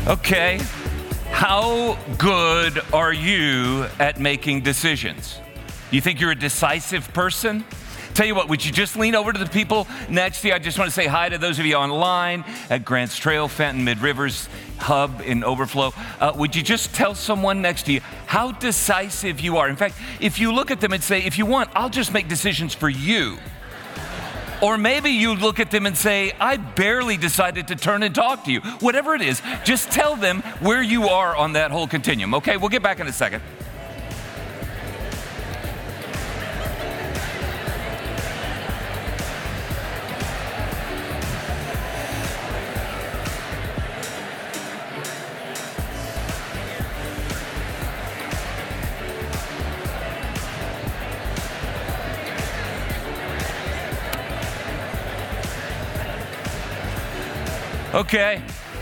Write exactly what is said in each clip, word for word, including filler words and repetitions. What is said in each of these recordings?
Okay, how good are you at making decisions? You think you're a decisive person? Tell you what, would you just lean over to the people next to you? I just want to say hi to those of you online at Grants Trail, Fenton, Mid-Rivers, Hub in Overflow. Uh, would you just tell someone next to you how decisive you are? In fact, if you look at them and say, if you want, I'll just make decisions for you. Or maybe you look at them and say, I barely decided to turn and talk to you. Whatever it is, just tell them where you are on that whole continuum. Okay, we'll get back in a second. Okay.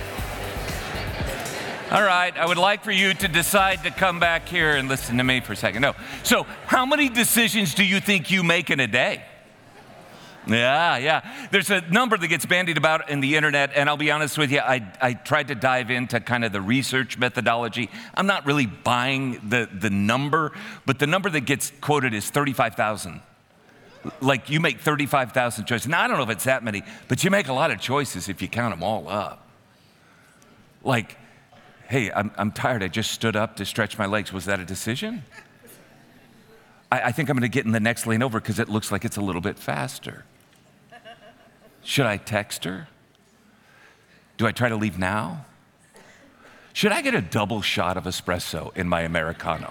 All right, I would like for you to decide to come back here and listen to me for a second. No. So, how many decisions do you think you make in a day? Yeah, yeah. There's a number that gets bandied about in the internet, and I'll be honest with you, I, I tried to dive into kind of the research methodology. I'm not really buying the, the number, but the number that gets quoted is thirty-five thousand. Like you make thirty-five thousand choices. Now, I don't know if it's that many, but you make a lot of choices if you count them all up. Like, hey, I'm, I'm tired. I just stood up to stretch my legs. Was that a decision? I, I think I'm going to get in the next lane over because it looks like it's a little bit faster. Should I text her? Do I try to leave now? Should I get a double shot of espresso in my Americano?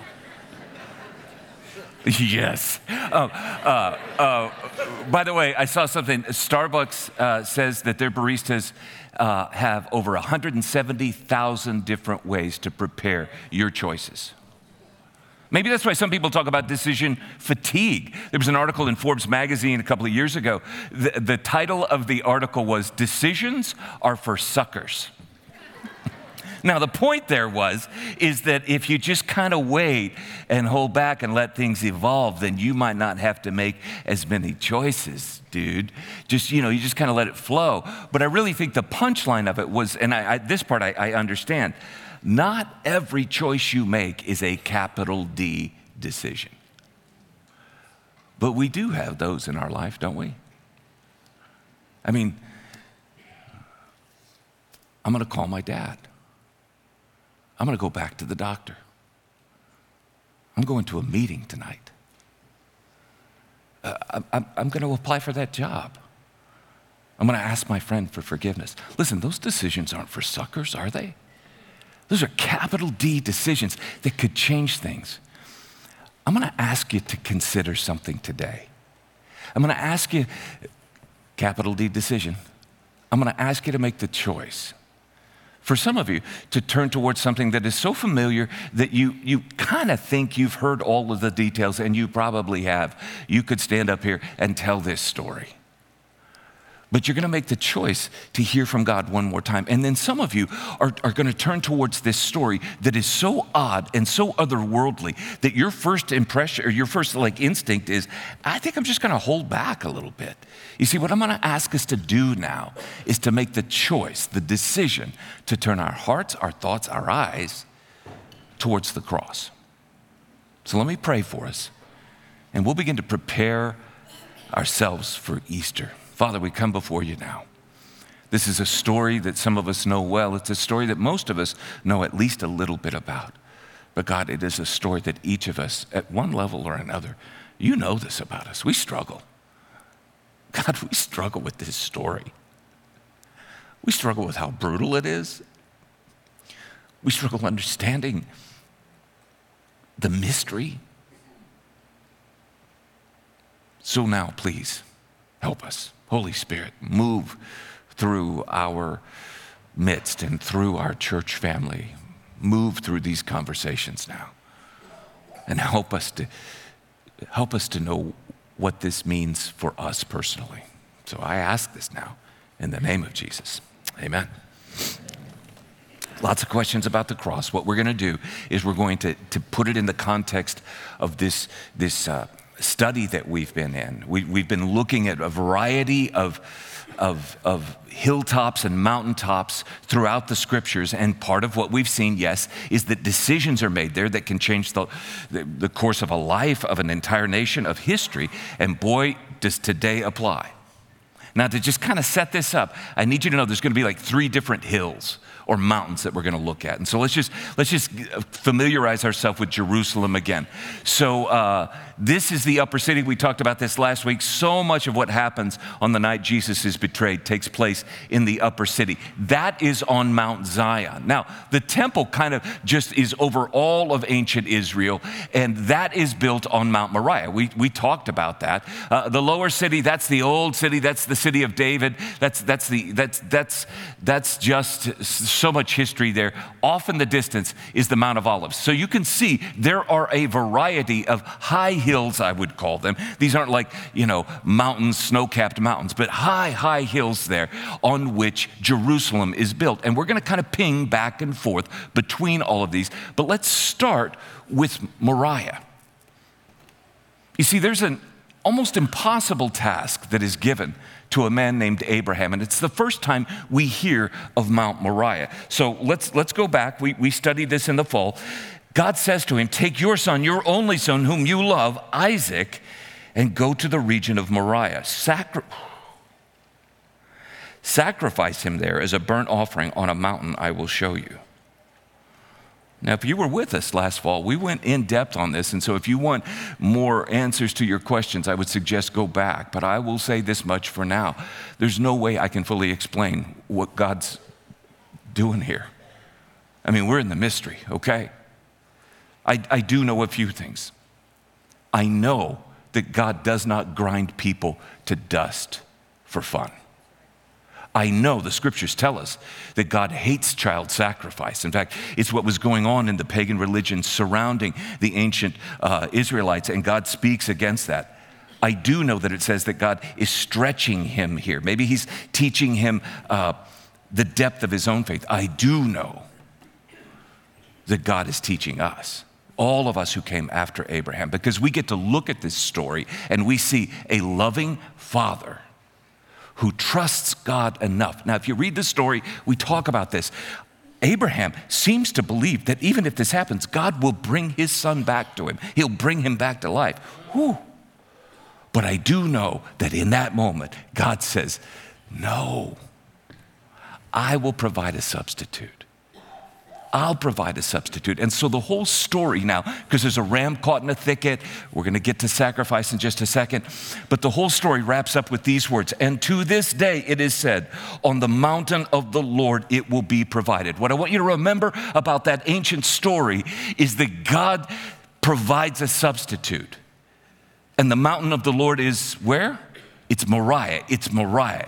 Yes. Oh, uh, uh, by the way, I saw something. Starbucks uh, says that their baristas uh, have over one hundred seventy thousand different ways to prepare your choices. Maybe that's why some people talk about decision fatigue. There was an article in Forbes magazine a couple of years ago. The, the title of the article was, "Decisions Are for Suckers." Now, the point there was, is that if you just kind of wait and hold back and let things evolve, then you might not have to make as many choices, dude. Just, you know, you just kind of let it flow. But I really think the punchline of it was, and I, I, this part I, I understand, not every choice you make is a capital D decision. But we do have those in our life, don't we? I mean, I'm going to call my dad. I'm going to go back to the doctor. I'm going to a meeting tonight. Uh, I'm, I'm going to apply for that job. I'm going to ask my friend for forgiveness. Listen, those decisions aren't for suckers, are they? Those are capital D decisions that could change things. I'm going to ask you to consider something today. I'm going to ask you, capital D decision, I'm going to ask you to make the choice. For some of you, to turn towards something that is so familiar that you, you kind of think you've heard all of the details, and you probably have. You could stand up here and tell this story. But you're going to make the choice to hear from God one more time. And then some of you are, are going to turn towards this story that is so odd and so otherworldly that your first impression or your first like instinct is, I think I'm just going to hold back a little bit. You see, what I'm going to ask us to do now is to make the choice, the decision to turn our hearts, our thoughts, our eyes towards the cross. So let me pray for us, and we'll begin to prepare ourselves for Easter. Father, we come before you now. This is a story that some of us know well. It's a story that most of us know at least a little bit about. But God, it is a story that each of us, at one level or another, you know this about us. We struggle. God, we struggle with this story. We struggle with how brutal it is. We struggle understanding the mystery. So now, please, help us. Holy Spirit, move through our midst and through our church family. Move through these conversations now. And help us to help us to know what this means for us personally. So I ask this now in the name of Jesus. Amen. Lots of questions about the cross. What we're going to do is we're going to, to put it in the context of this, this uh, study that we've been in. We, we've been looking at a variety of of, of hilltops and mountaintops throughout the scriptures. And part of what we've seen, yes, is that decisions are made there that can change the, the, the course of a life, of an entire nation, of history. And boy, does today apply. Now, to just kind of set this up, I need you to know there's going to be like three different hills or mountains that we're going to look at. And so let's just let's just familiarize ourselves with Jerusalem again. So uh, this is the upper city. We talked about this last week. So much of what happens on the night Jesus is betrayed takes place in the upper city. That is on Mount Zion. Now, the temple kind of just is over all of ancient Israel, and that is built on Mount Moriah. We we talked about that. Uh, the lower city, that's the old city. That's the city of David. That's that's the that's that's that's just so much history there. Off in the distance is the Mount of Olives. So you can see there are a variety of high hills, I would call them. These aren't like, you know, mountains, snow-capped mountains, but high, high hills there on which Jerusalem is built. And we're going to kind of ping back and forth between all of these. But let's start with Moriah. You see, there's an almost impossible task that is given to a man named Abraham. And it's the first time we hear of Mount Moriah. So let's let's go back. We, we studied this in the fall. God says to him, take your son, your only son, whom you love, Isaac, and go to the region of Moriah. Sacri- Sacrifice him there as a burnt offering on a mountain I will show you. Now, if you were with us last fall, we went in depth on this. And so if you want more answers to your questions, I would suggest go back. But I will say this much for now. There's no way I can fully explain what God's doing here. I mean, we're in the mystery, okay? I, I do know a few things. I know that God does not grind people to dust for fun. I know the scriptures tell us that God hates child sacrifice. In fact, it's what was going on in the pagan religions surrounding the ancient uh, Israelites, and God speaks against that. I do know that it says that God is stretching him here. Maybe he's teaching him uh, the depth of his own faith. I do know that God is teaching us, all of us who came after Abraham, because we get to look at this story and we see a loving father who trusts God enough. Now, if you read the story, we talk about this. Abraham seems to believe that even if this happens, God will bring his son back to him. He'll bring him back to life. Whew. But I do know that in that moment, God says, no, I will provide a substitute. I'll provide a substitute. And so the whole story now, because there's a ram caught in a thicket, we're going to get to sacrifice in just a second, but the whole story wraps up with these words, and to this day it is said, on the mountain of the Lord it will be provided. What I want you to remember about that ancient story is that God provides a substitute. And the mountain of the Lord is where? It's Moriah. It's Moriah.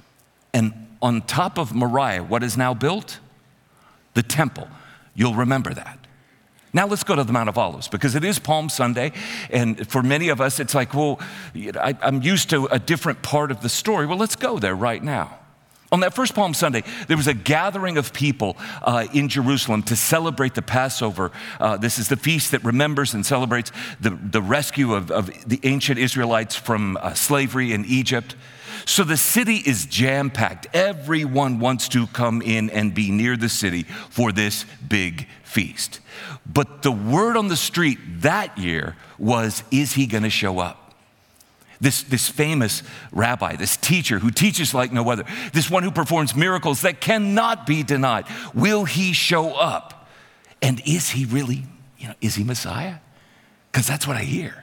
And on top of Moriah, what is now built? The temple. You'll remember that. Now let's go to the Mount of Olives, because it is Palm Sunday, and for many of us, it's like, well, I, I'm used to a different part of the story. Well, let's go there right now. On that first Palm Sunday, there was a gathering of people uh, in Jerusalem to celebrate the Passover. Uh, this is the feast that remembers and celebrates the, the rescue of, of the ancient Israelites from uh, slavery in Egypt. So the city is jam-packed. Everyone wants to come in and be near the city for this big feast. But the word on the street that year was, is he going to show up? This, this famous rabbi, this teacher who teaches like no other, this one who performs miracles that cannot be denied, will he show up? And is he really, you know, is he Messiah? Because that's what I hear.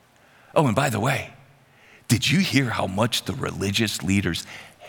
Oh, and by the way, did you hear how much the religious leaders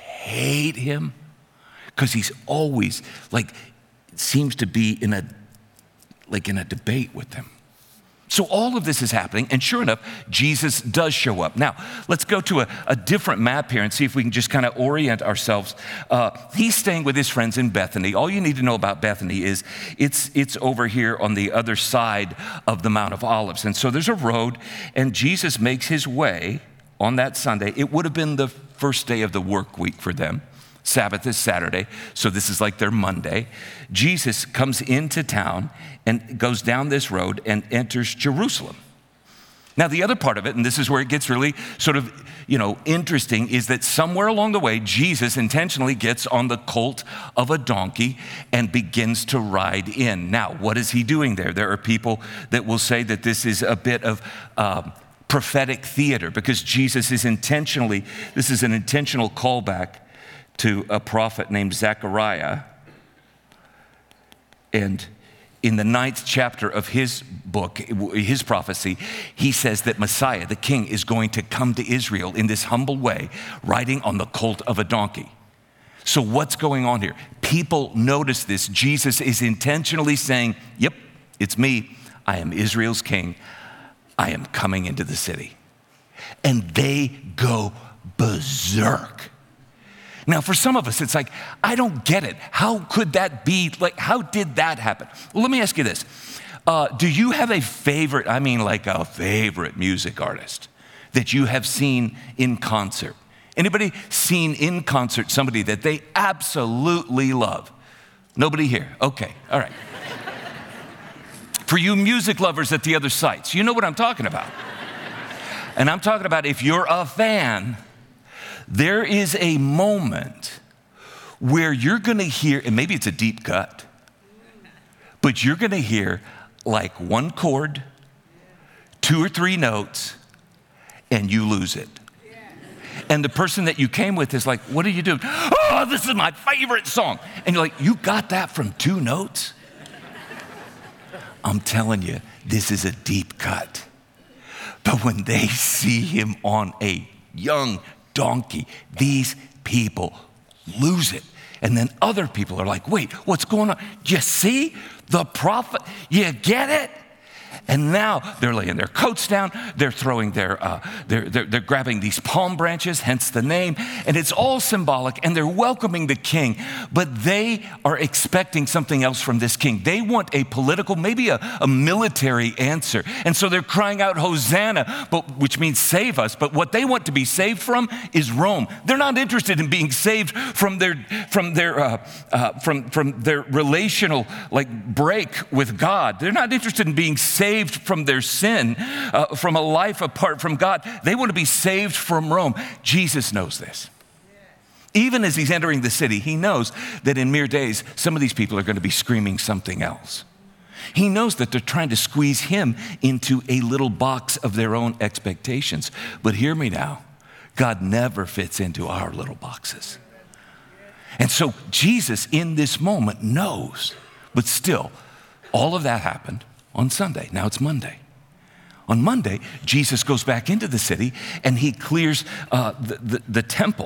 hate him? Because he's always like, seems to be in a, like in a debate with them. So all of this is happening, and sure enough, Jesus does show up. Now, let's go to a, a different map here and see if we can just kind of orient ourselves. Uh, he's staying with his friends in Bethany. All you need to know about Bethany is it's, it's over here on the other side of the Mount of Olives. And so there's a road, and Jesus makes his way on that Sunday. It would have been the first day of the work week for them. Sabbath is Saturday, so this is like their Monday. Jesus comes into town and goes down this road and enters Jerusalem. Now, the other part of it, and this is where it gets really sort of you know, interesting is that somewhere along the way, Jesus intentionally gets on the colt of a donkey and begins to ride in. Now, what is he doing there? There are people that will say that this is a bit of um, prophetic theater because Jesus is intentionally, this is an intentional callback to a prophet named Zechariah. And in the ninth chapter of his book, his prophecy, he says that Messiah, the king, is going to come to Israel in this humble way, riding on the colt of a donkey. So what's going on here? People notice this. Jesus is intentionally saying, yep, it's me. I am Israel's king. I am coming into the city. And they go berserk. Now, for some of us, it's like, I don't get it. How could that be? Like, how did that happen? Well, let me ask you this. Uh, do you have a favorite, I mean like a favorite music artist that you have seen in concert? Anybody seen in concert somebody that they absolutely love? Nobody here? Okay, all right. For you music lovers at the other sites, you know what I'm talking about. And I'm talking about if you're a fan, there is a moment where you're going to hear, and maybe it's a deep cut, but you're going to hear like one chord, two or three notes, and you lose it. And the person that you came with is like, what are you doing? Oh, this is my favorite song. And you're like, you got that from two notes? I'm telling you, this is a deep cut. But when they see him on a young donkey, these people lose it. And then other people are like, wait, what's going on? You see the prophet? You get it? And now they're laying their coats down, they're throwing their, uh, they're, they're, they're grabbing these palm branches, hence the name, and it's all symbolic, and they're welcoming the king, but they are expecting something else from this king. They want a political, maybe a, a military answer, and so they're crying out, Hosanna, but, which means save us, but what they want to be saved from is Rome. They're not interested in being saved from their, from their, uh, uh, from, from their relational like break with God. They're not interested in being saved saved from their sin, uh, from a life apart from God. They want to be saved from Rome. Jesus knows this. Even as he's entering the city, he knows that in mere days, some of these people are going to be screaming something else. He knows that they're trying to squeeze him into a little box of their own expectations. But hear me now, God never fits into our little boxes. And so Jesus in this moment knows, but still, all of that happened on Sunday. Now it's Monday. On Monday, Jesus goes back into the city and he clears uh, the, the, the temple.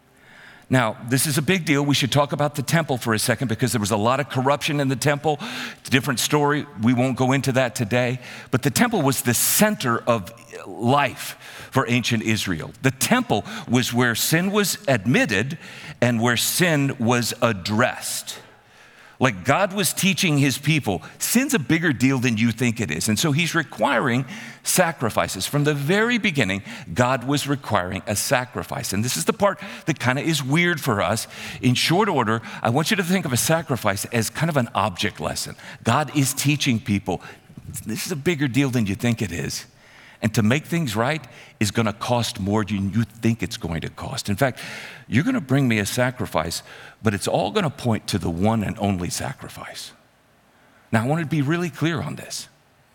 Now, this is a big deal. We should talk about the temple for a second because there was a lot of corruption in the temple. It's a different story. We won't go into that today. But the temple was the center of life for ancient Israel. The temple was where sin was admitted and where sin was addressed. Like God was teaching his people, sin's a bigger deal than you think it is. And so he's requiring sacrifices. From the very beginning, God was requiring a sacrifice. And this is the part that kind of is weird for us. In short order, I want you to think of a sacrifice as kind of an object lesson. God is teaching people, this is a bigger deal than you think it is. And to make things right is going to cost more than you think it's going to cost. In fact, you're going to bring me a sacrifice, but it's all going to point to the one and only sacrifice. Now, I want to be really clear on this.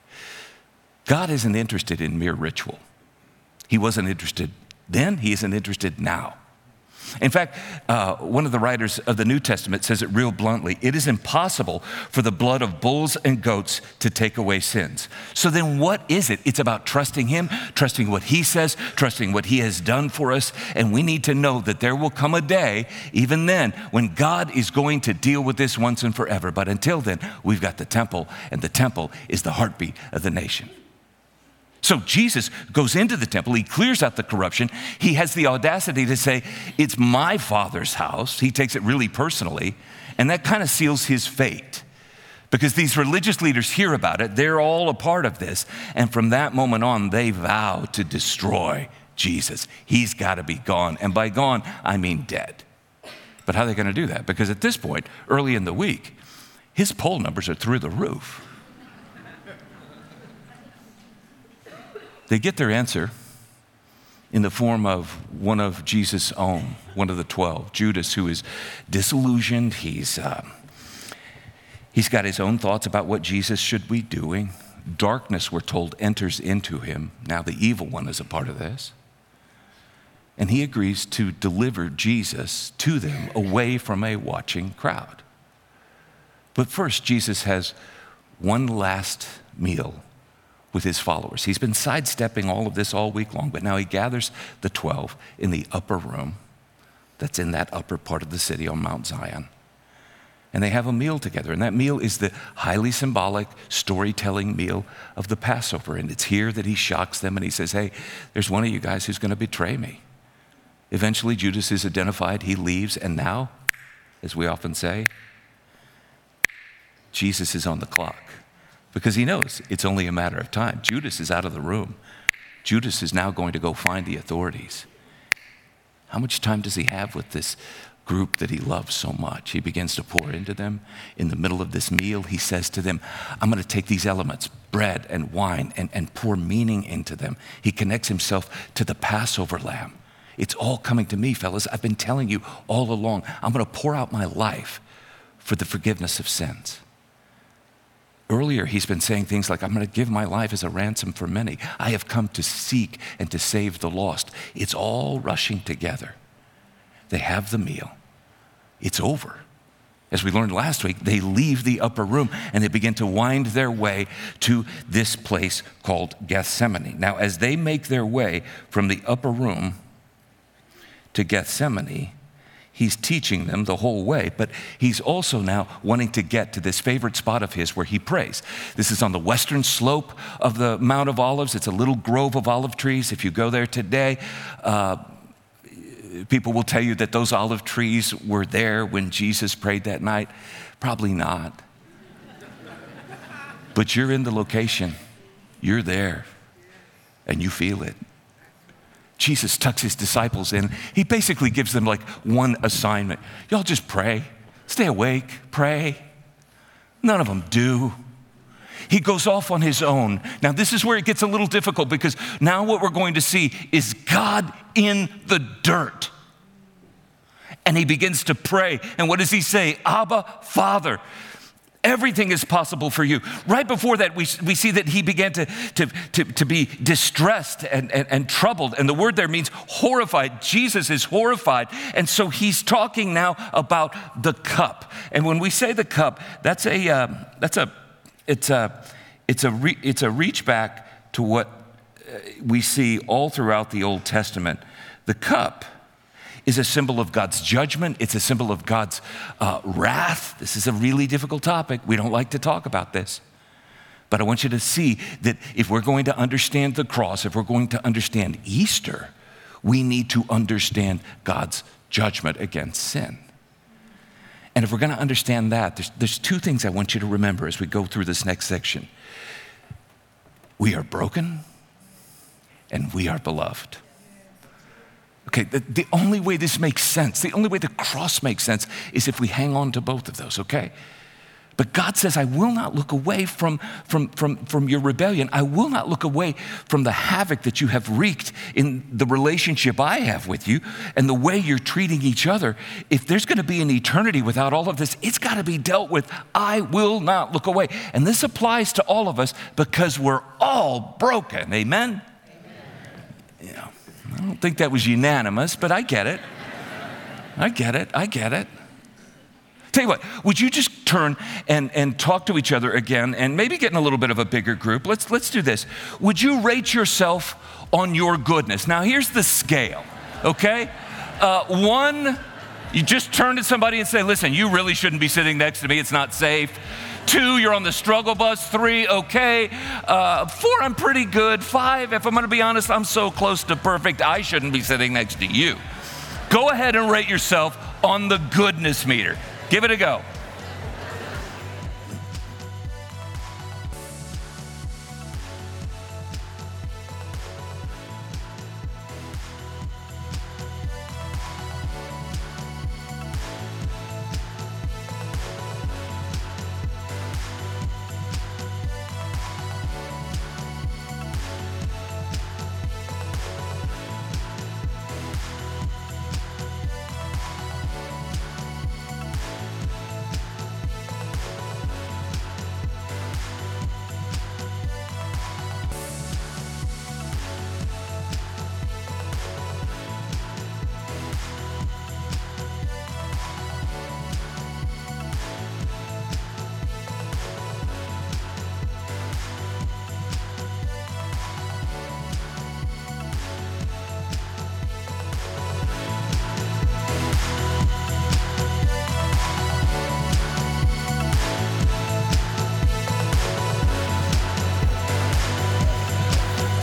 God isn't interested in mere ritual. He wasn't interested then, he isn't interested now. In fact, uh, one of the writers of the New Testament says it real bluntly. It is impossible for the blood of bulls and goats to take away sins. So then what is it? It's about trusting him, trusting what he says, trusting what he has done for us. And we need to know that there will come a day, even then, when God is going to deal with this once and forever. But until then, we've got the temple, and the temple is the heartbeat of the nation. So Jesus goes into the temple, he clears out the corruption. He has the audacity to say, it's my Father's house. He takes it really personally, and that kind of seals his fate. Because these religious leaders hear about it, they're all a part of this, and from that moment on, they vow to destroy Jesus. He's got to be gone, and by gone, I mean dead. But how are they going to do that? Because at this point, early in the week, his poll numbers are through the roof. They get their answer in the form of one of Jesus' own, one of the twelve, Judas, who is disillusioned. He's, uh, he's got his own thoughts about what Jesus should be doing. Darkness, we're told, enters into him. Now the evil one is a part of this. And he agrees to deliver Jesus to them away from a watching crowd. But first, Jesus has one last meal with his followers. He's been sidestepping all of this all week long, but now he gathers the twelve in the upper room that's in that upper part of the city on Mount Zion. And they have a meal together. And that meal is the highly symbolic storytelling meal of the Passover. And it's here that he shocks them and he says, hey, there's one of you guys who's going to betray me. Eventually, Judas is identified. He leaves. And now, as we often say, Jesus is on the clock because he knows it's only a matter of time. Judas is out of the room. Judas is now going to go find the authorities. How much time does he have with this group that he loves so much? He begins to pour into them. In the middle of this meal, he says to them, I'm going to take these elements, bread and wine, and, and pour meaning into them. He connects himself to the Passover lamb. It's all coming to me, fellas. I've been telling you all along. I'm going to pour out my life for the forgiveness of sins. Earlier, he's been saying things like, I'm going to give my life as a ransom for many. I have come to seek and to save the lost. It's all rushing together. They have the meal. It's over. As we learned last week, they leave the upper room and they begin to wind their way to this place called Gethsemane. Now, as they make their way from the upper room to Gethsemane, he's teaching them the whole way, but he's also now wanting to get to this favorite spot of his where he prays. This is on the western slope of the Mount of Olives. It's a little grove of olive trees. If you go there today, uh, people will tell you that those olive trees were there when Jesus prayed that night. Probably not. But you're in the location. You're there, and you feel it. Jesus tucks his disciples in. He basically gives them like one assignment. Y'all just pray. Stay awake. Pray. None of them do. He goes off on his own. Now, this is where it gets a little difficult because now what we're going to see is God in the dirt. And he begins to pray. And what does he say? Abba, Father. Everything is possible for you. Right before that, we, we see that he began to, to, to, to be distressed and, and, and troubled. And the word there means horrified. Jesus is horrified. And so he's talking now about the cup. And when we say the cup, that's a, uh, that's a, it's a, it's a, re, it's a reach back to what we see all throughout the Old Testament. The cup is a symbol of God's judgment. It's a symbol of God's uh, wrath. This is a really difficult topic. We don't like to talk about this. But I want you to see that if we're going to understand the cross, if we're going to understand Easter, we need to understand God's judgment against sin. And if we're going to understand that, there's, there's two things I want you to remember as we go through this next section. We are broken and we are beloved. Okay, the, the only way this makes sense, the only way the cross makes sense is if we hang on to both of those, okay? But God says, I will not look away from, from, from, from your rebellion. I will not look away from the havoc that you have wreaked in the relationship I have with you and the way you're treating each other. If there's going to be an eternity without all of this, it's got to be dealt with. I will not look away. And this applies to all of us because we're all broken. Amen? Amen. Yeah. I don't think that was unanimous, but I get it. I get it. I get it. Tell you what, would you just turn and, and talk to each other again and maybe get in a little bit of a bigger group? Let's, let's do this. Would you rate yourself on your goodness? Now, here's the scale, okay? Uh, one, you just turn to somebody and say, listen, you really shouldn't be sitting next to me. It's not safe. Two, you're on the struggle bus. Three, okay. Uh, four, I'm pretty good. Five, if I'm going to be honest, I'm so close to perfect, I shouldn't be sitting next to you. Go ahead and rate yourself on the goodness meter. Give it a go.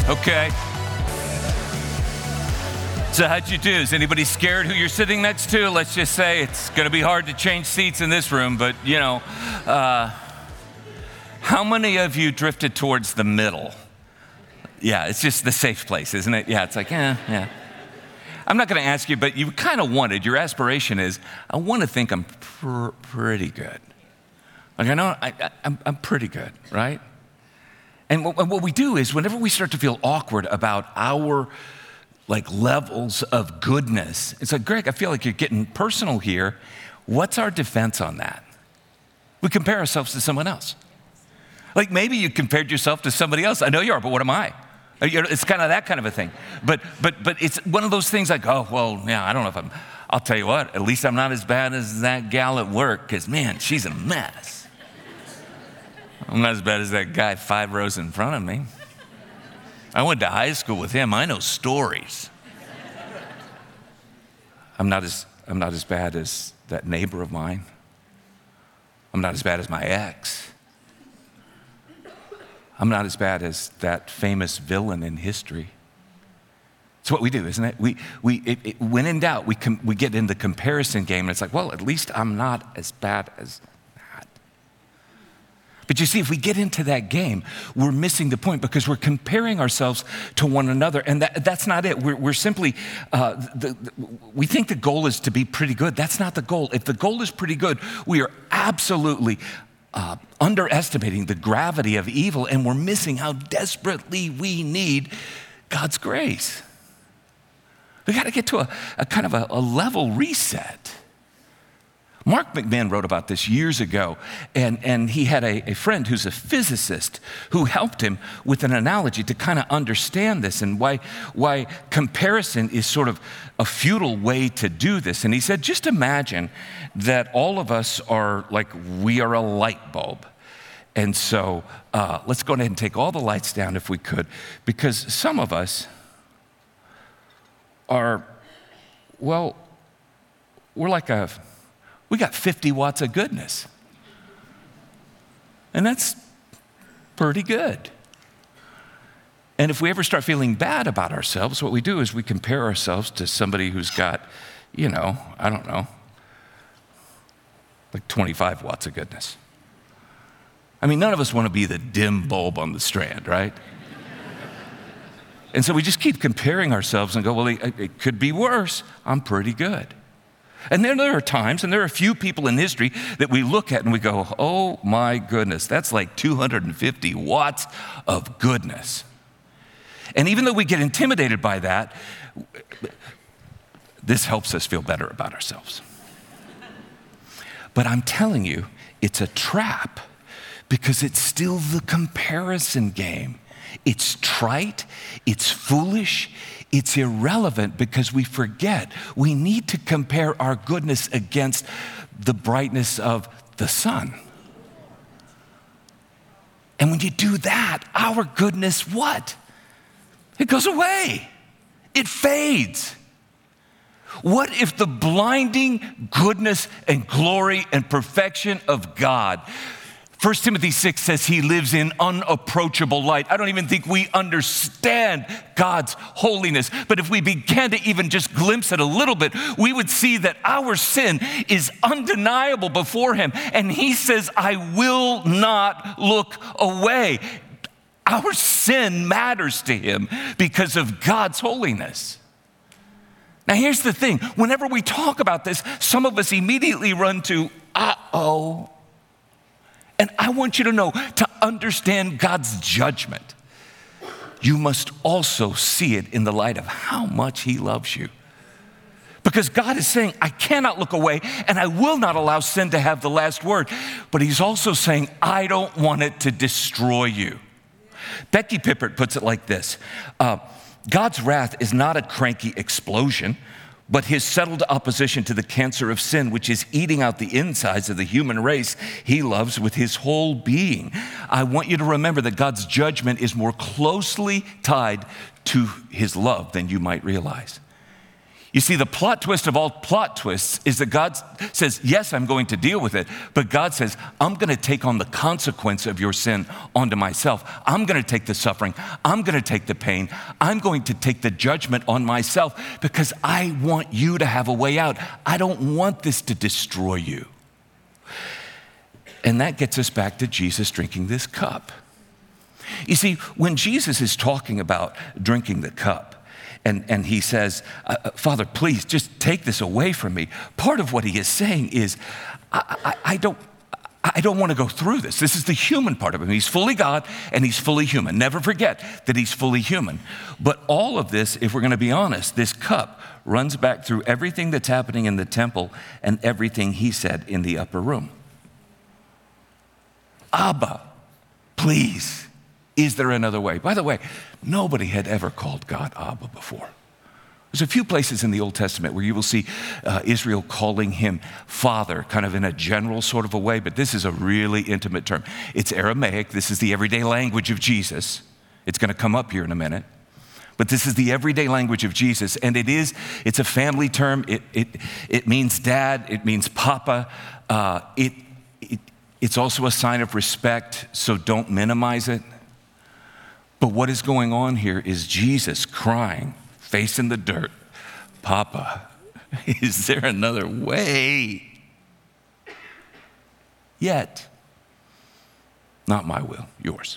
Okay. So how'd you do? Is anybody scared who you're sitting next to? Let's just say it's going to be hard to change seats in this room, but you know, uh, how many of you drifted towards the middle? Yeah, it's just the safe place, isn't it? Yeah, it's like, yeah, yeah. I'm not going to ask you, but you kind of wanted, your aspiration is, I want to think I'm pr- pretty good. Like, I know I, I, I'm, I'm pretty good, right? And what, what we do is whenever we start to feel awkward about our like levels of goodness, it's like, Greg, I feel like you're getting personal here. What's our defense on that? We compare ourselves to someone else. Like maybe you compared yourself to somebody else. I know you are, but what am I? It's kind of that kind of a thing. But but but it's one of those things like, oh, well, yeah, I don't know if I'm, I'll tell you what, at least I'm not as bad as that gal at work, because man, she's a mess. I'm not as bad as that guy five rows in front of me. I went to high school with him. I know stories. I'm not as, I'm not as bad as that neighbor of mine. I'm not as bad as my ex. I'm not as bad as that famous villain in history. It's what we do, isn't it? We, we, it, it, when in doubt, we, com, we get in the comparison game, and it's like, well, at least I'm not as bad as that. But you see, if we get into that game, we're missing the point because we're comparing ourselves to one another, and that, that's not it. We're, we're simply, uh, the, the, we think the goal is to be pretty good. That's not the goal. If the goal is pretty good, we are absolutely uh, underestimating the gravity of evil, and we're missing how desperately we need God's grace. We got to get to a, a kind of a, a level reset. Mark McMahon wrote about this years ago, and, and he had a, a friend who's a physicist who helped him with an analogy to kind of understand this and why, why comparison is sort of a futile way to do this. And he said, just imagine that all of us are like, we are a light bulb. And so uh, let's go ahead and take all the lights down if we could, because some of us are, well, we're like a, we got fifty watts of goodness. And that's pretty good. And if we ever start feeling bad about ourselves, what we do is we compare ourselves to somebody who's got, you know, I don't know, like twenty-five watts of goodness. I mean, none of us want to be the dim bulb on the strand, right? And so we just keep comparing ourselves and go, well, it, it could be worse. I'm pretty good. And then there are times, and there are a few people in history that we look at and we go, oh my goodness, that's like two hundred fifty watts of goodness. And even though we get intimidated by that, this helps us feel better about ourselves. But I'm telling you, it's a trap because it's still the comparison game. It's trite, it's foolish, it's irrelevant because we forget we need to compare our goodness against the brightness of the sun. And when you do that, our goodness, what? It goes away. It fades. What if the blinding goodness and glory and perfection of God, First Timothy six says he lives in unapproachable light. I don't even think we understand God's holiness. But if we began to even just glimpse it a little bit, we would see that our sin is undeniable before him. And he says, I will not look away. Our sin matters to him because of God's holiness. Now here's the thing. Whenever we talk about this, some of us immediately run to, uh-oh. And I want you to know, to understand God's judgment, you must also see it in the light of how much he loves you. Because God is saying, I cannot look away and I will not allow sin to have the last word. But he's also saying, I don't want it to destroy you. Becky Pippert puts it like this. Uh, God's wrath is not a cranky explosion, but his settled opposition to the cancer of sin, which is eating out the insides of the human race he loves with his whole being. I want you to remember that God's judgment is more closely tied to his love than you might realize. You see, the plot twist of all plot twists is that God says, yes, I'm going to deal with it, but God says, I'm going to take on the consequence of your sin onto myself. I'm going to take the suffering. I'm going to take the pain. I'm going to take the judgment on myself because I want you to have a way out. I don't want this to destroy you. And that gets us back to Jesus drinking this cup. You see, when Jesus is talking about drinking the cup, And, and he says, uh, Father, please just take this away from me. Part of what he is saying is, I, I, I don't, I don't want to go through this. This is the human part of him. He's fully God and he's fully human. Never forget that he's fully human. But all of this, if we're going to be honest, this cup runs back through everything that's happening in the temple and everything he said in the upper room. Abba, please. Is there another way? By the way, nobody had ever called God Abba before. There's a few places in the Old Testament where you will see uh, Israel calling him Father, kind of in a general sort of a way, but this is a really intimate term. It's Aramaic. This is the everyday language of Jesus. It's going to come up here in a minute. But this is the everyday language of Jesus, and it is, it's a family term. It, it, it means dad. It means papa. Uh, it, it, it's also a sign of respect, so don't minimize it. But what is going on here is Jesus crying, face in the dirt, Papa, is there another way? Yet, not my will, yours.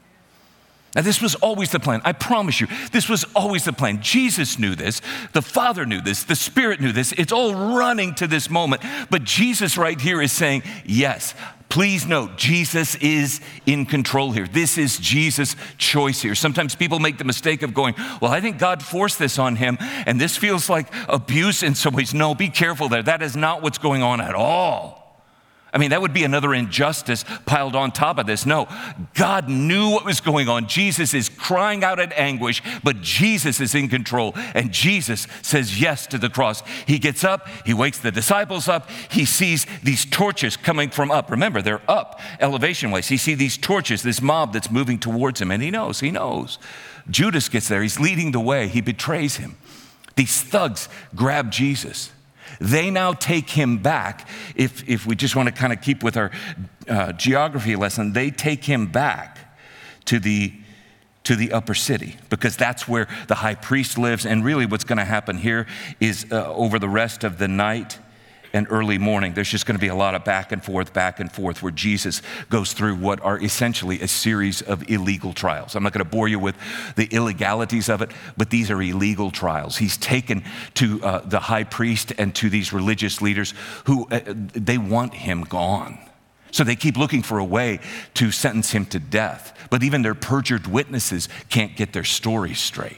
Now, this was always the plan. I promise you, this was always the plan. Jesus knew this. The Father knew this. The Spirit knew this. It's all running to this moment. But Jesus right here is saying, yes, please note, Jesus is in control here. This is Jesus' choice here. Sometimes people make the mistake of going, well, I think God forced this on him, and this feels like abuse in some ways. No, be careful there. That is not what's going on at all. I mean, that would be another injustice piled on top of this. No, God knew what was going on. Jesus is crying out in anguish, but Jesus is in control. And Jesus says yes to the cross. He gets up, he wakes the disciples up, he sees these torches coming from up. Remember, they're up elevation-wise. He sees these torches, this mob that's moving towards him, and he knows, he knows. Judas gets there, he's leading the way, he betrays him. These thugs grab Jesus. They now take him back. If, if we just want to kind of keep with our uh, geography lesson, they take him back to the, to the upper city because that's where the high priest lives. And really what's going to happen here is uh, over the rest of the night and early morning, there's just going to be a lot of back and forth, back and forth, where Jesus goes through what are essentially a series of illegal trials. I'm not going to bore you with the illegalities of it, but these are illegal trials. He's taken to uh, the high priest and to these religious leaders who, uh, they want him gone. So they keep looking for a way to sentence him to death. But even their perjured witnesses can't get their story straight.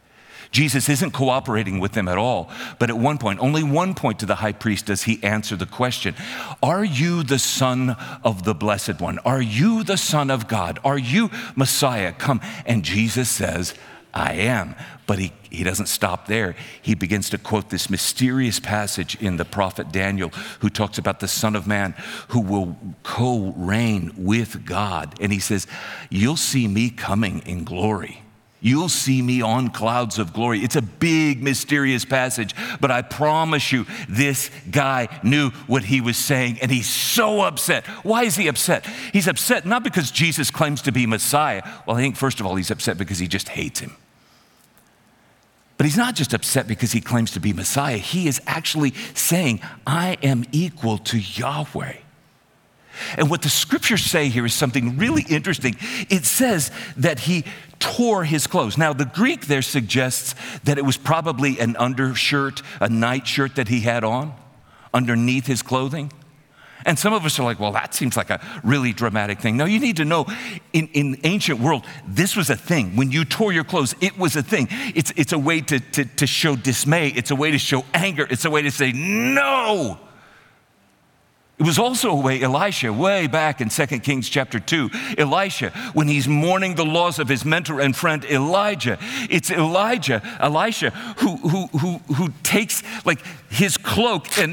Jesus isn't cooperating with them at all. But at one point, only one point to the high priest does he answer the question, are you the Son of the Blessed One? Are you the Son of God? Are you Messiah? Come. And Jesus says, I am. But he, he doesn't stop there. He begins to quote this mysterious passage in the prophet Daniel, who talks about the Son of Man who will co-reign with God. And he says, you'll see me coming in glory. You'll see me on clouds of glory. It's a big, mysterious passage, but I promise you, this guy knew what he was saying, and he's so upset. Why is he upset? He's upset not because Jesus claims to be Messiah. Well, I think, first of all, he's upset because he just hates him. But he's not just upset because he claims to be Messiah. He is actually saying, I am equal to Yahweh. And what the scriptures say here is something really interesting. It says that he tore his clothes. Now, the Greek there suggests that it was probably an undershirt, a nightshirt that he had on underneath his clothing. And some of us are like, well, that seems like a really dramatic thing. No, you need to know, in, in the ancient world, this was a thing. When you tore your clothes, it was a thing. It's, it's a way to, to, to show dismay. It's a way to show anger. It's a way to say, no. It was also a way, Elisha, way back in Second Kings chapter two, Elisha, when he's mourning the loss of his mentor and friend Elijah, it's Elijah, Elisha, who, who, who, who takes like his cloak and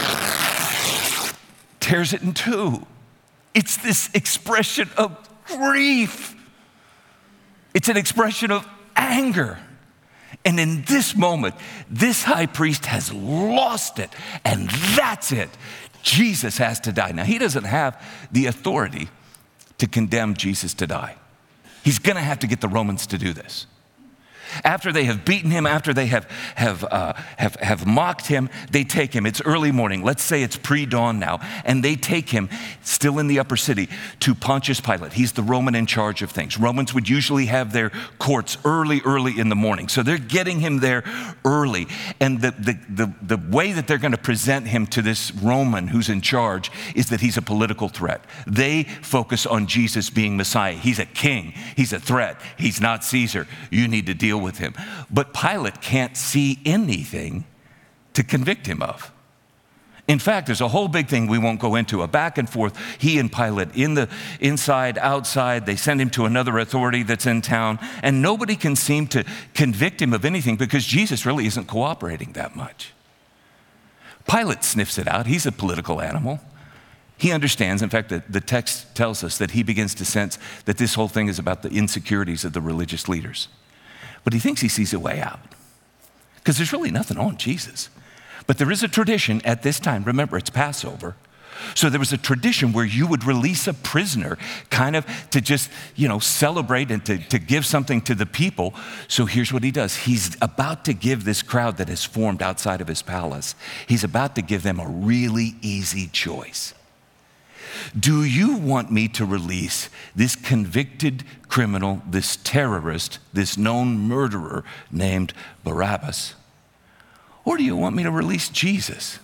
tears it in two. It's this expression of grief. It's an expression of anger. And in this moment, this high priest has lost it, and that's it. Jesus has to die. Now, he doesn't have the authority to condemn Jesus to die. He's gonna have to get the Romans to do this. After they have beaten him, after they have, have, uh, have, have mocked him, they take him. It's early morning. Let's say it's pre-dawn now. And they take him, still in the upper city, to Pontius Pilate. He's the Roman in charge of things. Romans would usually have their courts early, early in the morning. So they're getting him there early. And the, the, the, the way that they're going to present him to this Roman who's in charge is that he's a political threat. They focus on Jesus being Messiah. He's a king. He's a threat. He's not Caesar. You need to deal with him. But Pilate can't see anything to convict him of. In fact, there's a whole big thing we won't go into, a back and forth, he and Pilate, in the inside, outside. They send him to another authority that's in town, and nobody can seem to convict him of anything because Jesus really isn't cooperating that much. Pilate sniffs it out. He's a political animal. He understands. In fact, the, the text tells us that he begins to sense that this whole thing is about the insecurities of the religious leaders. But he thinks he sees a way out because there's really nothing on Jesus. But there is a tradition at this time. Remember, it's Passover. So there was a tradition where you would release a prisoner kind of to just, you know, celebrate and to, to give something to the people. So here's what he does. He's about to give this crowd that has formed outside of his palace, he's about to give them a really easy choice. Do you want me to release this convicted criminal, this terrorist, this known murderer named Barabbas? Or do you want me to release Jesus?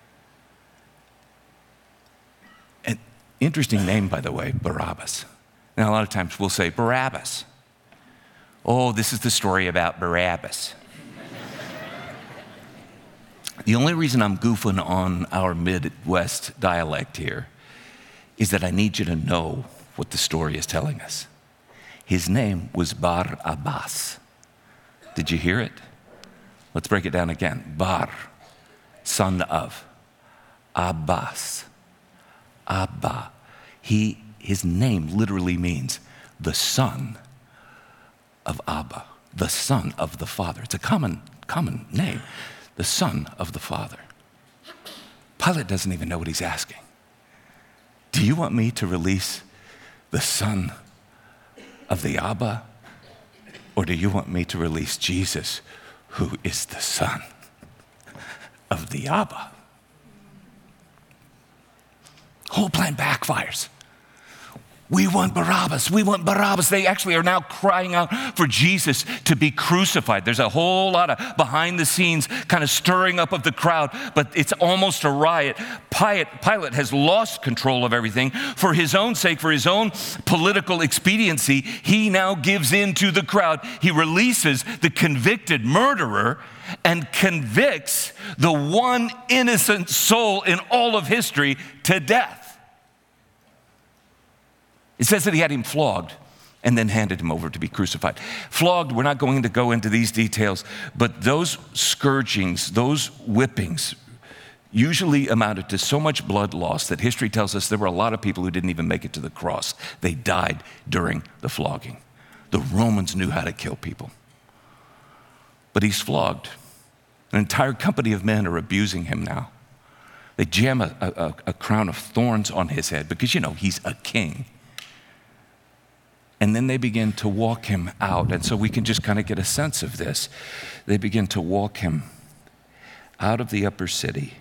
An interesting name, by the way, Barabbas. Now, a lot of times we'll say Barabbas. Oh, this is the story about Barabbas. The only reason I'm goofing on our Midwest dialect here is that I need you to know what the story is telling us. His name was Bar Abbas. Did you hear it? Let's break it down again. Bar, son of. Abbas, Abba. He, his name literally means the son of Abba, the son of the Father. It's a common, common name, the son of the Father. Pilate doesn't even know what he's asking. Do you want me to release the son of the Abba? Or do you want me to release Jesus, who is the son of the Abba? Whole plan backfires. We want Barabbas. We want Barabbas. They actually are now crying out for Jesus to be crucified. There's a whole lot of behind the scenes kind of stirring up of the crowd, but it's almost a riot. Pilate, Pilate has lost control of everything. For his own sake, for his own political expediency, he now gives in to the crowd. He releases the convicted murderer and convicts the one innocent soul in all of history to death. It says that he had him flogged and then handed him over to be crucified. Flogged, we're not going to go into these details, but those scourgings, those whippings, usually amounted to so much blood loss that history tells us there were a lot of people who didn't even make it to the cross. They died during the flogging. The Romans knew how to kill people. But he's flogged. An entire company of men are abusing him now. They jam a, a, a crown of thorns on his head because, you know, he's a king. And then they begin to walk him out. And so we can just kind of get a sense of this. They begin to walk him out of the upper city,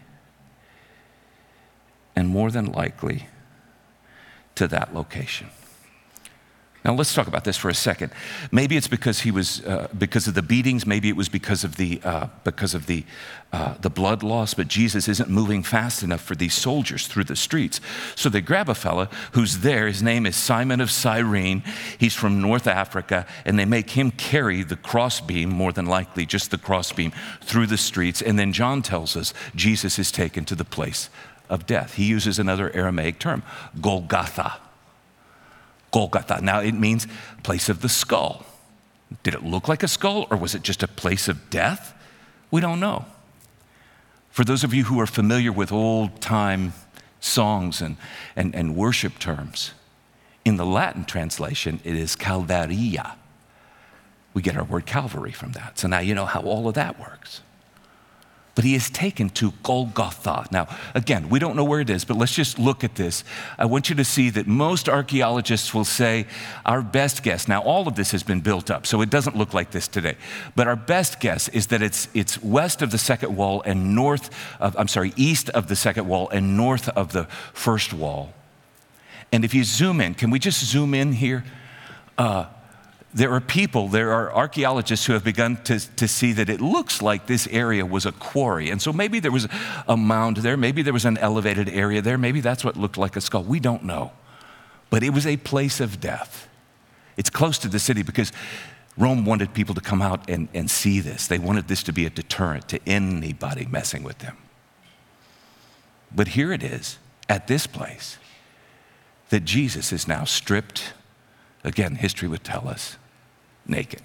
and more than likely to that location. Now let's talk about this for a second. Maybe it's because he was uh, because of the beatings. Maybe it was because of the uh, because of the uh, the blood loss. But Jesus isn't moving fast enough for these soldiers through the streets. So they grab a fella who's there. His name is Simon of Cyrene. He's from North Africa, and they make him carry the crossbeam, more than likely just the crossbeam, through the streets. And then John tells us Jesus is taken to the place of death. He uses another Aramaic term, Golgotha. Golgotha. Now it means place of the skull. Did it look like a skull, or was it just a place of death? We don't know. For those of you who are familiar with old time songs and, and, and worship terms, in the Latin translation, it is Calvaria. We get our word Calvary from that. So now you know how all of that works. But he is taken to Golgotha. Now, again, we don't know where it is, but let's just look at this. I want you to see that most archaeologists will say our best guess, now all of this has been built up, so it doesn't look like this today, but our best guess is that it's, it's west of the second wall and north of, I'm sorry, east of the second wall and north of the first wall. And if you zoom in, can we just zoom in here? Uh, There are people, there are archaeologists who have begun to, to see that it looks like this area was a quarry. And so maybe there was a mound there, maybe there was an elevated area there, maybe that's what looked like a skull. We don't know. But it was a place of death. It's close to the city because Rome wanted people to come out and, and see this. They wanted this to be a deterrent to anybody messing with them. But here it is, at this place, that Jesus is now stripped. Again, history would tell us, naked.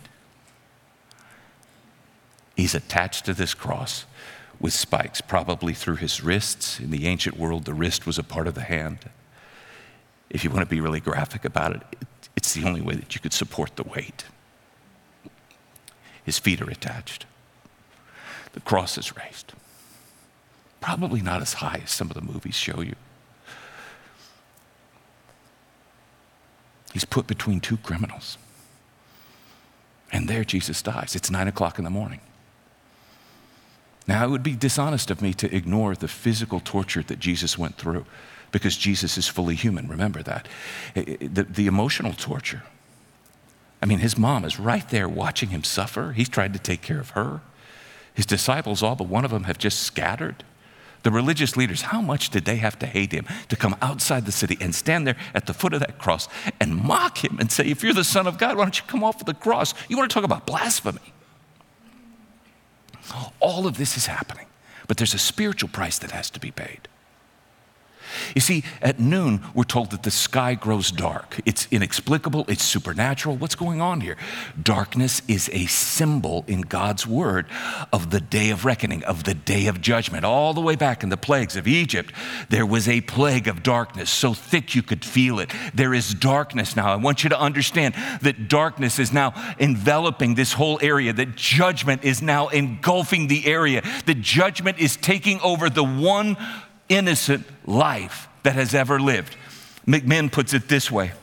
He's attached to this cross with spikes, probably through his wrists. In the ancient world, the wrist was a part of the hand. If you want to be really graphic about it, it's the only way that you could support the weight. His feet are attached. The cross is raised. Probably not as high as some of the movies show you. He's put between two criminals. And there Jesus dies. It's nine o'clock in the morning. Now, it would be dishonest of me to ignore the physical torture that Jesus went through because Jesus is fully human. Remember that. The, the emotional torture. I mean, his mom is right there watching him suffer. He's tried to take care of her. His disciples, all but one of them, have just scattered. The religious leaders, how much did they have to hate him to come outside the city and stand there at the foot of that cross and mock him and say, if you're the Son of God, why don't you come off of the cross? You want to talk about blasphemy? All of this is happening, but there's a spiritual price that has to be paid. You see, at noon, we're told that the sky grows dark. It's inexplicable, it's supernatural. What's going on here? Darkness is a symbol in God's word of the day of reckoning, of the day of judgment. All the way back in the plagues of Egypt, there was a plague of darkness so thick you could feel it. There is darkness now. I want you to understand that darkness is now enveloping this whole area, that judgment is now engulfing the area, that judgment is taking over the one innocent life that has ever lived. McMinn puts it this way.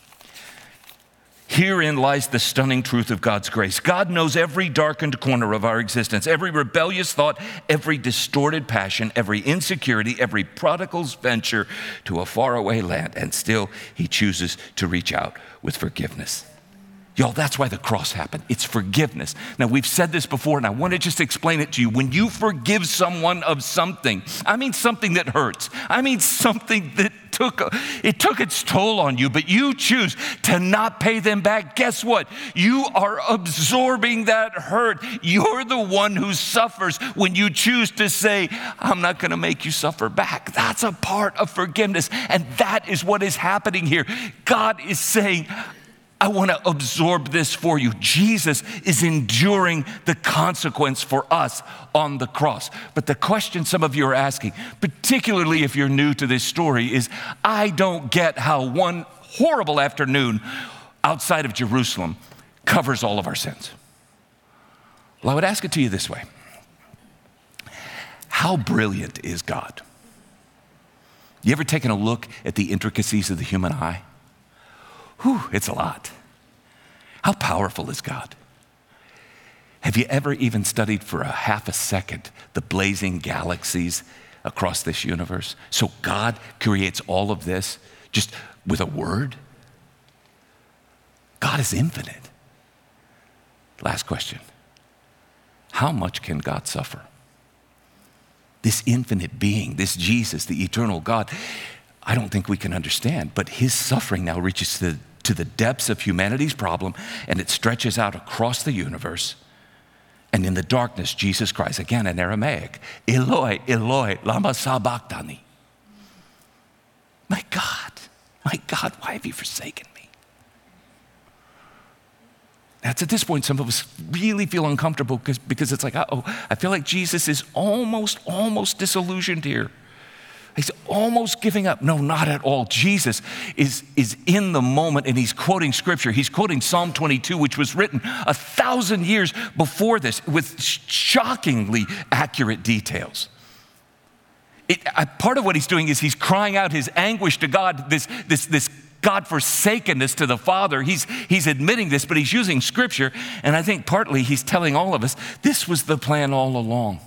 Herein lies the stunning truth of God's grace. God knows every darkened corner of our existence, every rebellious thought, every distorted passion, every insecurity, every prodigal's venture to a faraway land, and still he chooses to reach out with forgiveness. Y'all, that's why the cross happened. It's forgiveness. Now, we've said this before, and I want to just explain it to you. When you forgive someone of something, I mean something that hurts. I mean something that took, it took its toll on you, but you choose to not pay them back. Guess what? You are absorbing that hurt. You're the one who suffers when you choose to say, I'm not going to make you suffer back. That's a part of forgiveness, and that is what is happening here. God is saying, I want to absorb this for you. Jesus is enduring the consequence for us on the cross. But the question some of you are asking, particularly if you're new to this story, is I don't get how one horrible afternoon outside of Jerusalem covers all of our sins. Well, I would ask it to you this way. How brilliant is God? You ever taken a look at the intricacies of the human eye? Whew, it's a lot. How powerful is God? Have you ever even studied for a half a second the blazing galaxies across this universe? So God creates all of this just with a word? God is infinite. Last question. How much can God suffer? This infinite being, this Jesus, the eternal God, I don't think we can understand, but his suffering now reaches to the, to the depths of humanity's problem, and it stretches out across the universe. And in the darkness, Jesus cries, again in Aramaic, Eloi, Eloi, lama sabachthani. My God, my God, why have you forsaken me? That's at this point, some of us really feel uncomfortable because, because it's like, uh-oh, I feel like Jesus is almost, almost disillusioned here. He's almost giving up. No, not at all. Jesus is, is in the moment, and he's quoting scripture. He's quoting Psalm twenty-two, which was written a thousand years before this with shockingly accurate details. It, uh, part of what he's doing is he's crying out his anguish to God, this, this, this God-forsakenness to the Father. He's, he's admitting this, but he's using scripture, and I think partly he's telling all of us, this was the plan all along.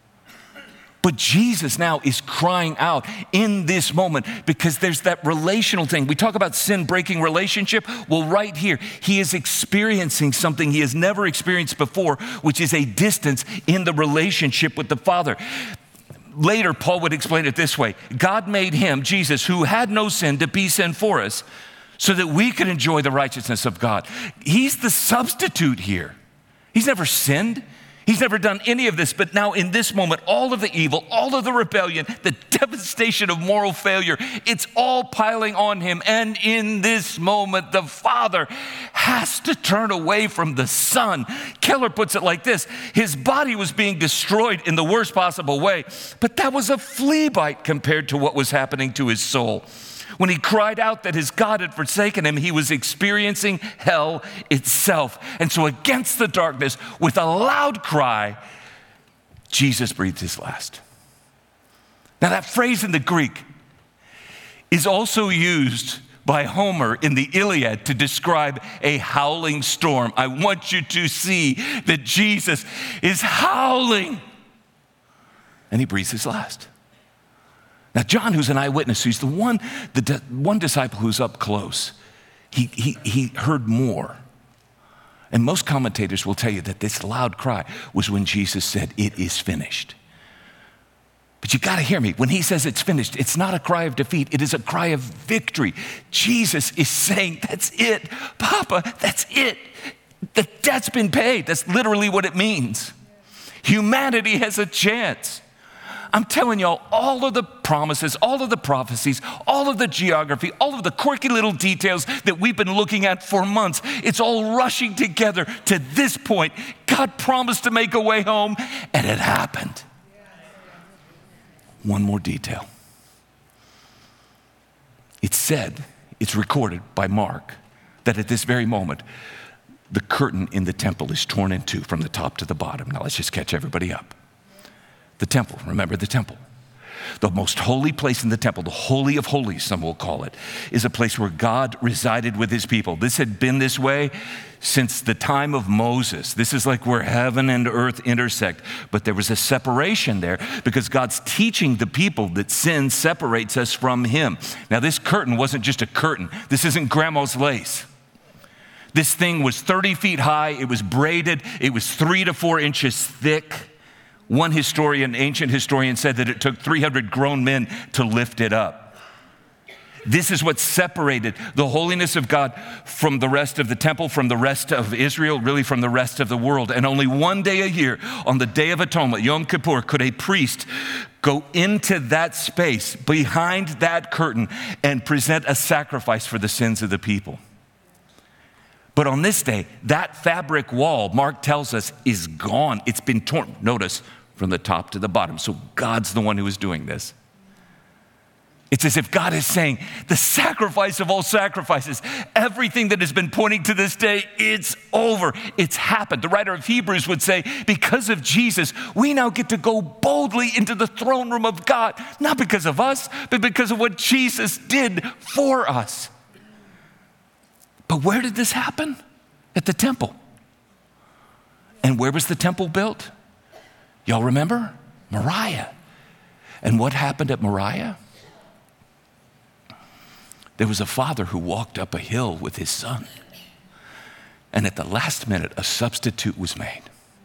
But Jesus now is crying out in this moment because there's that relational thing. We talk about sin breaking relationship. Well, right here, he is experiencing something he has never experienced before, which is a distance in the relationship with the Father. Later, Paul would explain it this way. God made him, Jesus, who had no sin, to be sin for us so that we could enjoy the righteousness of God. He's the substitute here. He's never sinned. He's never done any of this, but now in this moment, all of the evil, all of the rebellion, the devastation of moral failure, it's all piling on him. And in this moment, the Father has to turn away from the Son. Keller puts it like this: his body was being destroyed in the worst possible way, but that was a flea bite compared to what was happening to his soul. When he cried out that his God had forsaken him, he was experiencing hell itself. And so against the darkness, with a loud cry, Jesus breathed his last. Now that phrase in the Greek is also used by Homer in the Iliad to describe a howling storm. I want you to see that Jesus is howling, and he breathes his last. Now, John, who's an eyewitness, who's the one, the di- one disciple who's up close, he, he, he heard more. And most commentators will tell you that this loud cry was when Jesus said, "It is finished." But you got to hear me. When he says it's finished, it's not a cry of defeat. It is a cry of victory. Jesus is saying, that's it. Papa, that's it. The debt's been paid. That's literally what it means. Humanity has a chance. I'm telling y'all, all of the promises, all of the prophecies, all of the geography, all of the quirky little details that we've been looking at for months, it's all rushing together to this point. God promised to make a way home, and it happened. One more detail. It's said, it's recorded by Mark, that at this very moment, the curtain in the temple is torn in two from the top to the bottom. Now let's just catch everybody up. The temple, remember the temple. The most holy place in the temple, the Holy of Holies, some will call it, is a place where God resided with his people. This had been this way since the time of Moses. This is like where heaven and earth intersect. But there was a separation there because God's teaching the people that sin separates us from him. Now, this curtain wasn't just a curtain. This isn't grandma's lace. This thing was thirty feet high. It was braided. It was three to four inches thick. One historian, ancient historian, said that it took three hundred grown men to lift it up. This is what separated the holiness of God from the rest of the temple, from the rest of Israel, really from the rest of the world. And only one day a year, on the Day of Atonement, Yom Kippur, could a priest go into that space behind that curtain and present a sacrifice for the sins of the people. But on this day, that fabric wall, Mark tells us, is gone. It's been torn, notice, from the top to the bottom. So God's the one who is doing this. It's as if God is saying, the sacrifice of all sacrifices, everything that has been pointing to this day, it's over. It's happened. The writer of Hebrews would say, because of Jesus, we now get to go boldly into the throne room of God, not because of us, but because of what Jesus did for us. But where did this happen? At the temple. And where was the temple built? Y'all remember? Moriah. And what happened at Moriah? There was a father who walked up a hill with his son. And at the last minute, a substitute was made.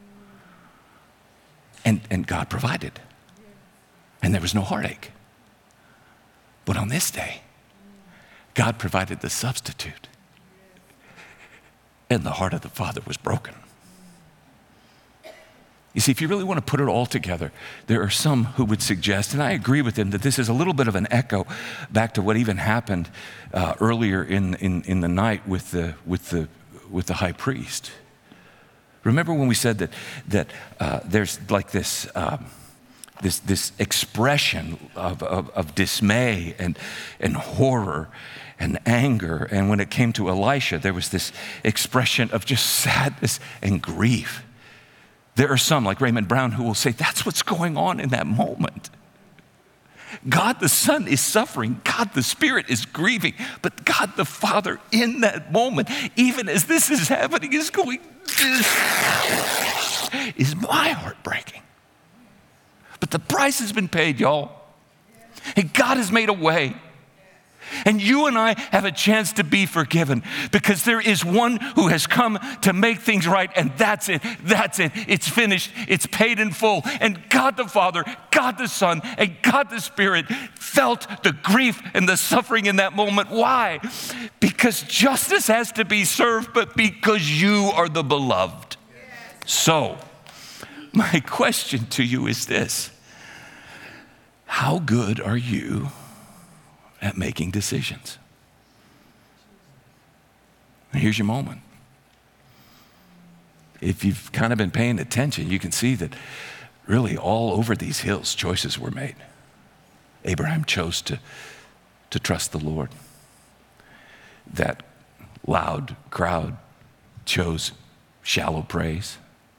And, and God provided. And there was no heartache. But on this day, God provided the substitute. And the heart of the Father was broken. You see, if you really want to put it all together, there are some who would suggest, and I agree with them, that this is a little bit of an echo back to what even happened uh, earlier in, in, in the night with the, with, the, with the high priest. Remember when we said that, that uh, there's like this um, this, this expression of, of, of dismay and, and horror and anger. And when it came to Elisha, there was this expression of just sadness and grief. There are some, like Raymond Brown, who will say, that's what's going on in that moment. God the Son is suffering. God the Spirit is grieving. But God the Father in that moment, even as this is happening, is going, this is my heart breaking. But the price has been paid, y'all. And God has made a way. And you and I have a chance to be forgiven because there is one who has come to make things right, and that's it. That's it. It's finished. It's paid in full. And God the Father, God the Son, and God the Spirit felt the grief and the suffering in that moment. Why? Because justice has to be served, but because you are the beloved. So, my question to you is this: how good are you at making decisions? And here's your moment. If you've kind of been paying attention, you can see that really all over these hills, choices were made. Abraham chose to, to trust the Lord. That loud crowd chose shallow praise.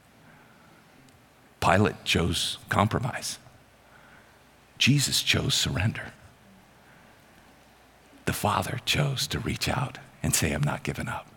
Pilate chose compromise. Jesus chose surrender. The Father chose to reach out and say, I'm not giving up.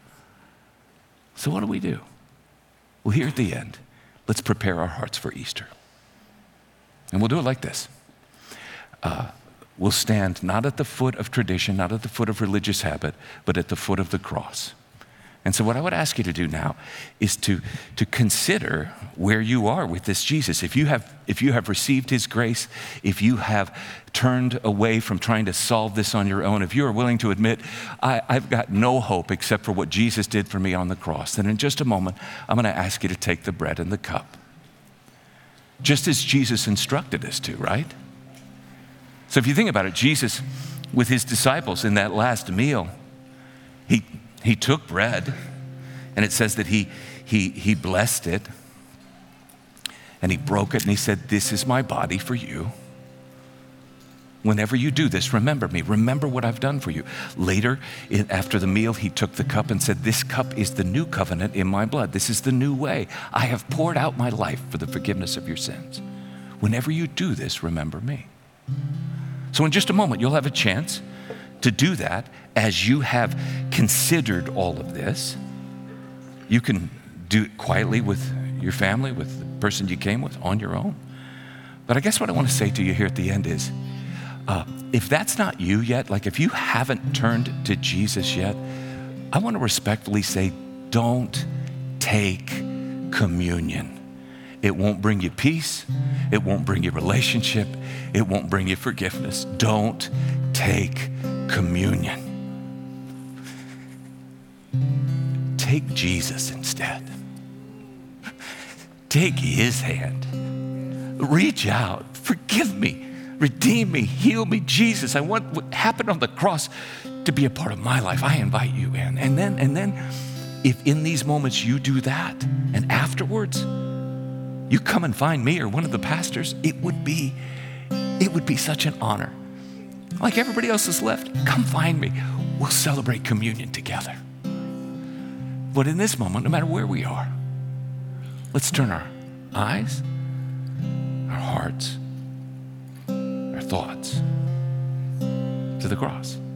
So what do we do? Well, here at the end, let's prepare our hearts for Easter. And we'll do it like this. Uh, we'll stand not at the foot of tradition, not at the foot of religious habit, but at the foot of the cross. And so what I would ask you to do now is to, to consider where you are with this Jesus. If you have, if you have received his grace, if you have turned away from trying to solve this on your own, if you are willing to admit, I, I've got no hope except for what Jesus did for me on the cross, then in just a moment, I'm going to ask you to take the bread and the cup. Just as Jesus instructed us to, right? So if you think about it, Jesus, with his disciples in that last meal, he He took bread, and it says that he, he, he blessed it, and he broke it, and he said, this is my body for you. Whenever you do this, remember me. Remember what I've done for you. Later, after the meal, he took the cup and said, this cup is the new covenant in my blood. This is the new way. I have poured out my life for the forgiveness of your sins. Whenever you do this, remember me. So in just a moment, you'll have a chance to do that as you have considered all of this. You can do it quietly with your family, with the person you came with, on your own. But I guess what I want to say to you here at the end is, uh, if that's not you yet, like if you haven't turned to Jesus yet, I want to respectfully say, don't take communion. It won't bring you peace. It won't bring you relationship. It won't bring you forgiveness. Don't take communion. Take Jesus instead. Take his hand. Reach out. Forgive me. Redeem me. Heal me. Jesus, I want what happened on the cross to be a part of my life. I invite you in. And then, and then if in these moments you do that, and afterwards you come and find me or one of the pastors, it would be, it would be such an honor. Like everybody else has left, come find me. We'll celebrate communion together. But in this moment, no matter where we are, let's turn our eyes, our hearts, our thoughts to the cross.